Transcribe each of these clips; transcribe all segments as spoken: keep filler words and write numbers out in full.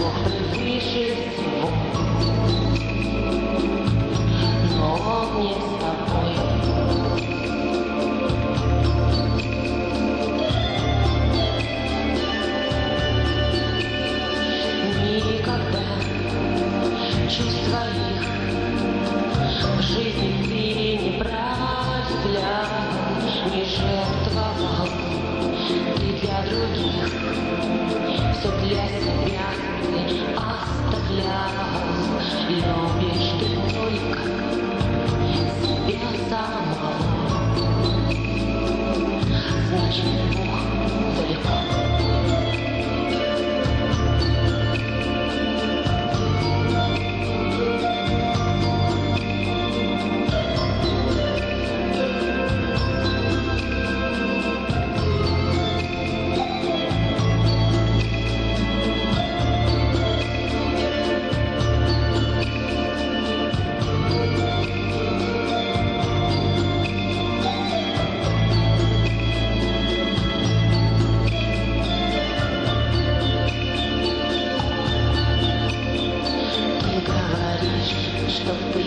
Бог превыше всего, но Он не с тобой. Никогда чувства их в жизни ты не проявлял, не жертвовал ты для других, все для себя ты оставлял. Любишь ты только себя самого, значит Бог далеко. Что ты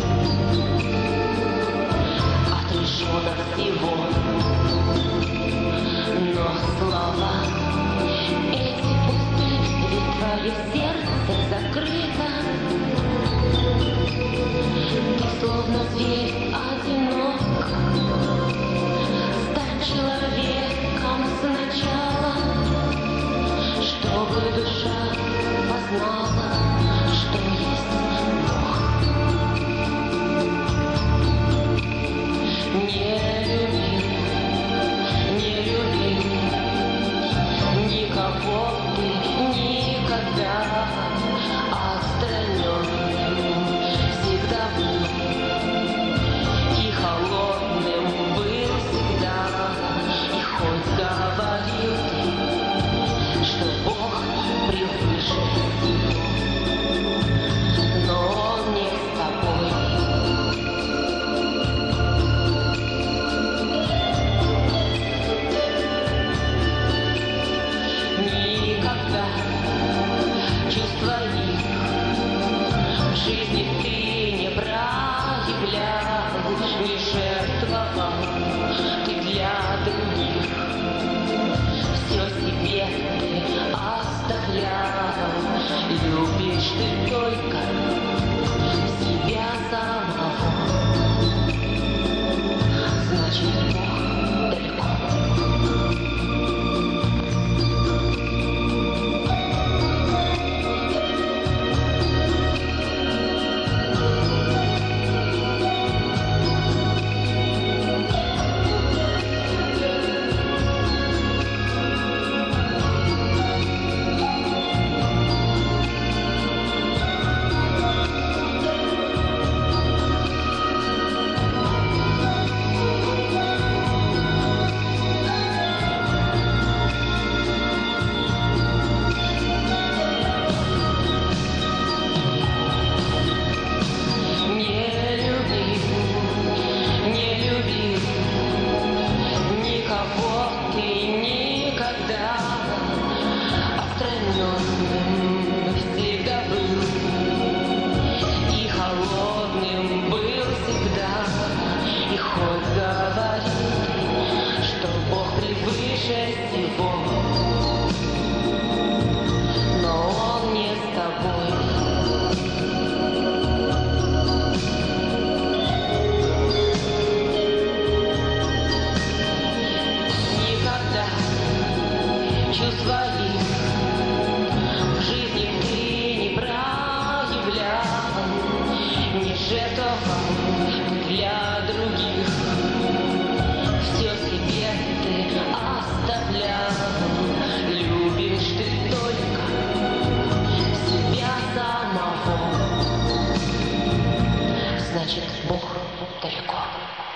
отрешен от всего, но слова эти пусты, ведь твое сердце закрыто. Ты словно зверь одинок, стань человеком сначала, чтобы душа познала, что есть Не люби, не люби никого ты никогда, отстраненным всегда был и холодным был всегда. И хоть говорил ты, что Бог превыше всего, но Он не с тобой. Чувства их в жизни ты не проявлял, не жертвовал ты для других, все себе ты оставлял. Любишь ты только себя самого, значит Бог далеко. Всегда был и холодным был всегда. И хоть говорит, что Бог превыше всего, но Он не с тобой. Никогда чувства их в жизни ты не проявлял, не жертвовал для других, все себе ты оставлял. Любишь ты только себя самого, значит Бог далеко.